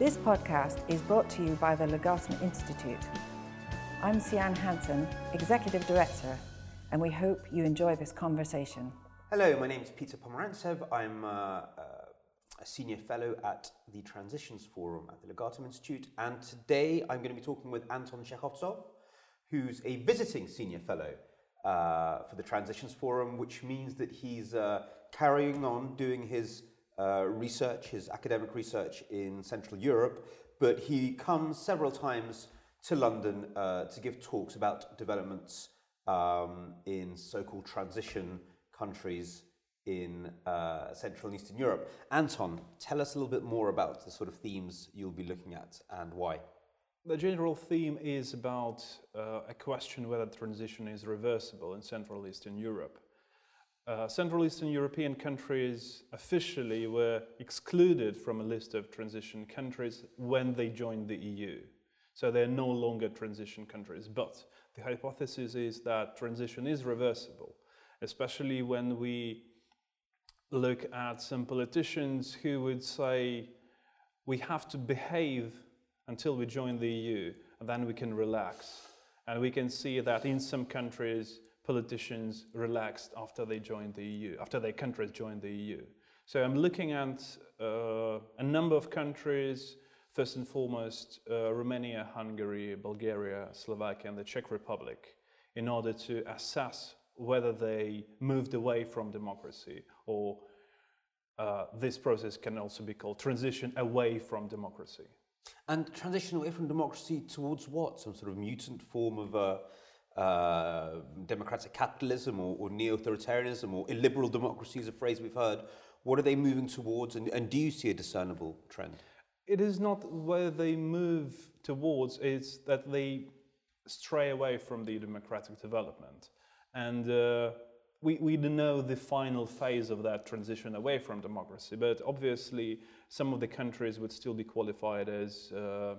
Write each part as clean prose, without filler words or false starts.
This podcast is brought to you by the Legatum Institute. I'm Sian Hansen, Executive Director, and we hope you enjoy this conversation. Hello, my name is Peter Pomerantsev. I'm a Senior Fellow at the Transitions Forum at the Legatum Institute, and today I'm going to be talking with Anton Chekhovtsov, who's a visiting Senior Fellow for the Transitions Forum, which means that he's carrying on doing his research, his academic research in Central Europe, but he comes several times to London to give talks about developments in so-called transition countries in Central and Eastern Europe. Anton, tell us a little bit more about the sort of themes you'll be looking at and why. The general theme is about a question whether transition is reversible in Central Eastern Europe. Central Eastern European countries officially were excluded from a list of transition countries when they joined the EU. So they're no longer transition countries. But the hypothesis is that transition is reversible, especially when we look at some politicians who would say we have to behave until we join the EU, and then we can relax. And we can see that in some countries, politicians relaxed after they joined the EU, after their countries joined the EU. So I'm looking at a number of countries, first and foremost, Romania, Hungary, Bulgaria, Slovakia, and the Czech Republic, in order to assess whether they moved away from democracy, or this process can also be called transition away from democracy. And transition away from democracy towards what? Some sort of mutant form of democratic capitalism or neo-authoritarianism or illiberal democracy is a phrase we've heard. What are they moving towards, and do you see a discernible trend? It is not where they move towards, it's that they stray away from the democratic development. And we don't know the final phase of that transition away from democracy, but obviously some of the countries would still be qualified as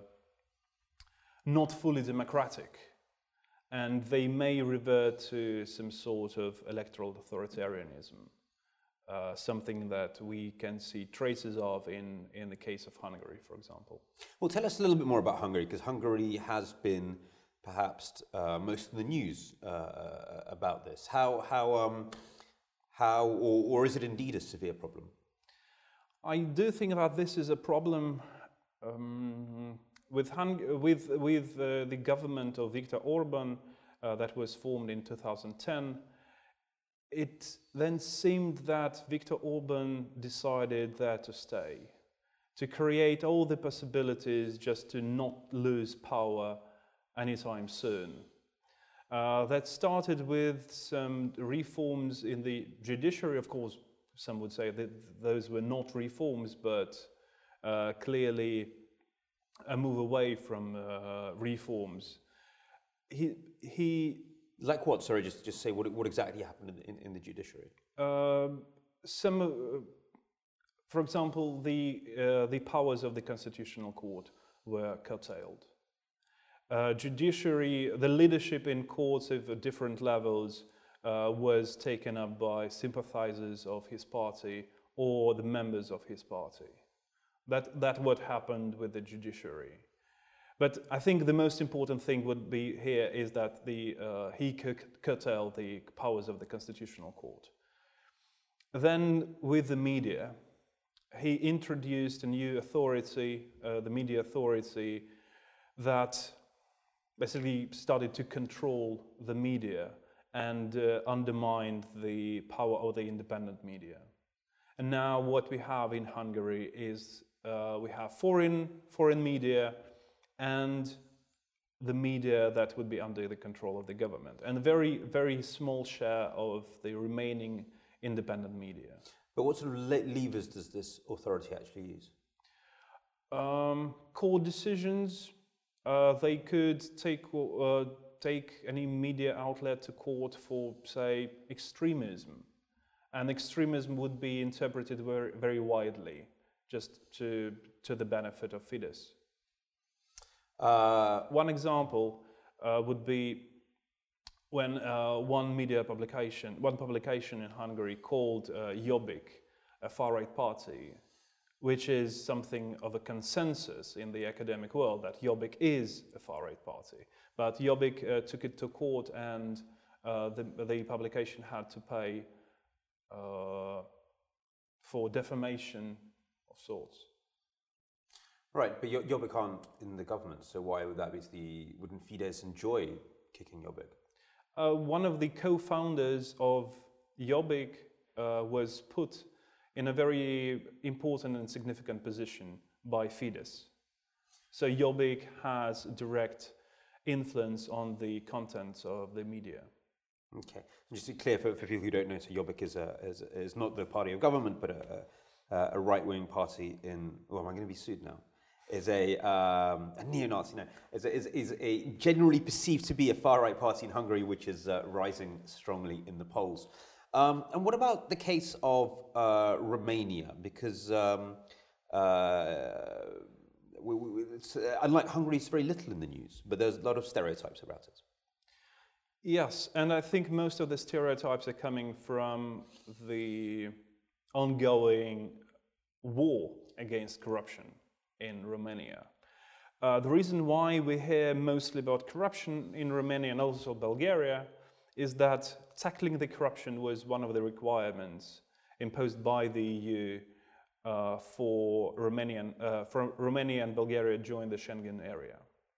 not fully democratic. And they may revert to some sort of electoral authoritarianism, something that we can see traces of in the case of Hungary, for example. Well, tell us a little bit more about Hungary, because Hungary has been perhaps most in the news about this. How or is it indeed a severe problem? I do think that this is a problem with the government of Viktor Orban that was formed in 2010. It then seemed that Viktor Orban decided there to stay, to create all the possibilities just to not lose power anytime soon. That started with some reforms in the judiciary. Of course, some would say that those were not reforms, but clearly a move away from reforms. He like what? Sorry, just say what exactly happened in the judiciary. For example, the powers of the Constitutional Court were curtailed. Judiciary, the leadership in courts of different levels was taken up by sympathizers of his party or the members of his party. That's what happened with the judiciary. But I think the most important thing would be here is that he curtailed the powers of the Constitutional Court. Then with the media, he introduced a new authority, the media authority, that basically started to control the media and undermined the power of the independent media. And now what we have in Hungary is we have foreign media and the media that would be under the control of the government, and a very, very small share of the remaining independent media. But what sort of levers does this authority actually use? Court decisions. They could take any media outlet to court for, say, extremism. And extremism would be interpreted very, very widely, just to the benefit of Fidesz. One example would be when one publication in Hungary called Jobbik, a far-right party, which is something of a consensus in the academic world, that Jobbik is a far-right party. But Jobbik took it to court, and the publication had to pay for defamation of sorts. Right, but Jobbik aren't in the government, so why would that be? Wouldn't Fidesz enjoy kicking Jobbik? One of the co-founders of Jobbik was put in a very important and significant position by Fidesz. So Jobbik has direct influence on the content of the media. Okay, just to be clear for people who don't know, so Jobbik is not the party of government, but a right-wing party in. Oh, am I going to be sued now? Is a neo-Nazi, no, is a generally perceived to be a far-right party in Hungary, which is rising strongly in the polls. And what about the case of Romania? Because unlike Hungary, it's very little in the news, but there's a lot of stereotypes about it. Yes, and I think most of the stereotypes are coming from the ongoing war against corruption in Romania. The reason why we hear mostly about corruption in Romania and also Bulgaria is that tackling the corruption was one of the requirements imposed by the EU for Romania and Bulgaria join the Schengen area.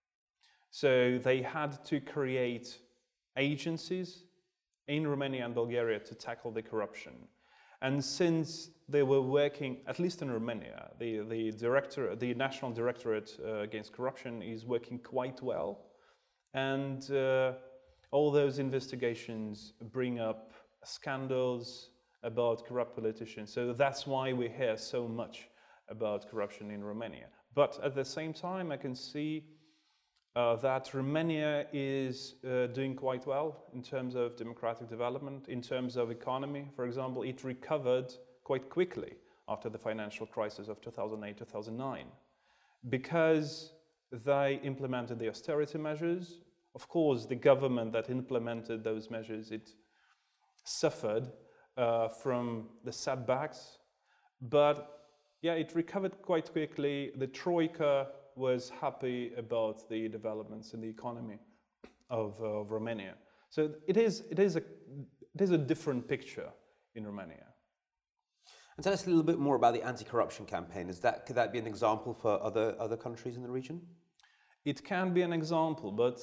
So they had to create agencies in Romania and Bulgaria to tackle the corruption. And since they were working, at least in Romania, the National Directorate Against Corruption is working quite well. And all those investigations bring up scandals about corrupt politicians. So that's why we hear so much about corruption in Romania. But at the same time, I can see that Romania is doing quite well in terms of democratic development, in terms of economy. For example, it recovered quite quickly after the financial crisis of 2008-2009 because they implemented the austerity measures. Of course, the government that implemented those measures, it suffered from the setbacks, but yeah, it recovered quite quickly. The Troika was happy about the developments in the economy of Romania. So it is a different picture in Romania. And tell us a little bit more about the anti-corruption campaign. Could that be an example for other countries in the region? It can be an example, but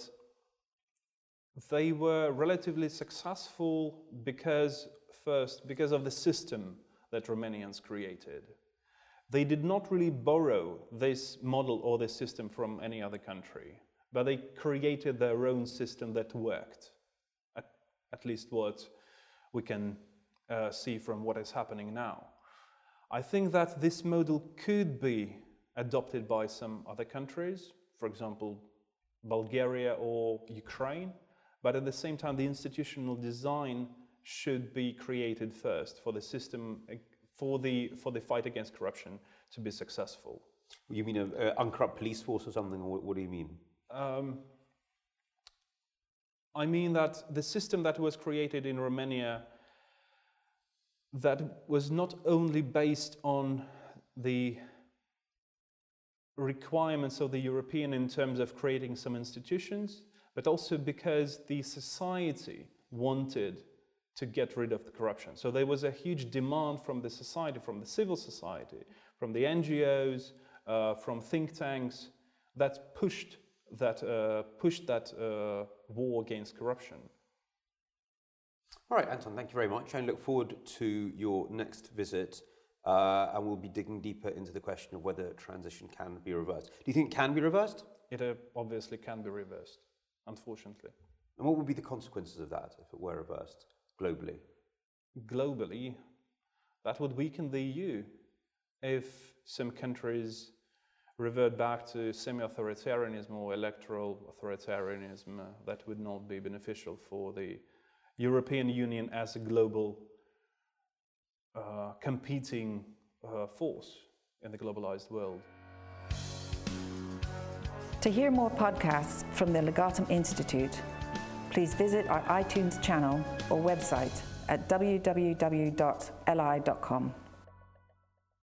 they were relatively successful because of the system that Romanians created. They did not really borrow this model or this system from any other country, but they created their own system that worked, at least what we can see from what is happening now. I think that this model could be adopted by some other countries, for example, Bulgaria or Ukraine, but at the same time, the institutional design should be created first for the system, for the fight against corruption to be successful. You mean an uncorrupt police force or something? Or what do you mean? I mean that the system that was created in Romania, that was not only based on the requirements of the European in terms of creating some institutions, but also because the society wanted to get rid of the corruption. So there was a huge demand from the society, from the civil society, from the NGOs, from think tanks, that pushed that war against corruption. All right, Anton, thank you very much. I look forward to your next visit, and we'll be digging deeper into the question of whether transition can be reversed. Do you think it can be reversed? It obviously can be reversed, unfortunately. And what would be the consequences of that if it were reversed globally? Globally, that would weaken the EU. If some countries revert back to semi-authoritarianism or electoral authoritarianism, that would not be beneficial for the European Union as a global competing force in the globalized world. To hear more podcasts from the Legatum Institute, please visit our iTunes channel or website at www.li.com.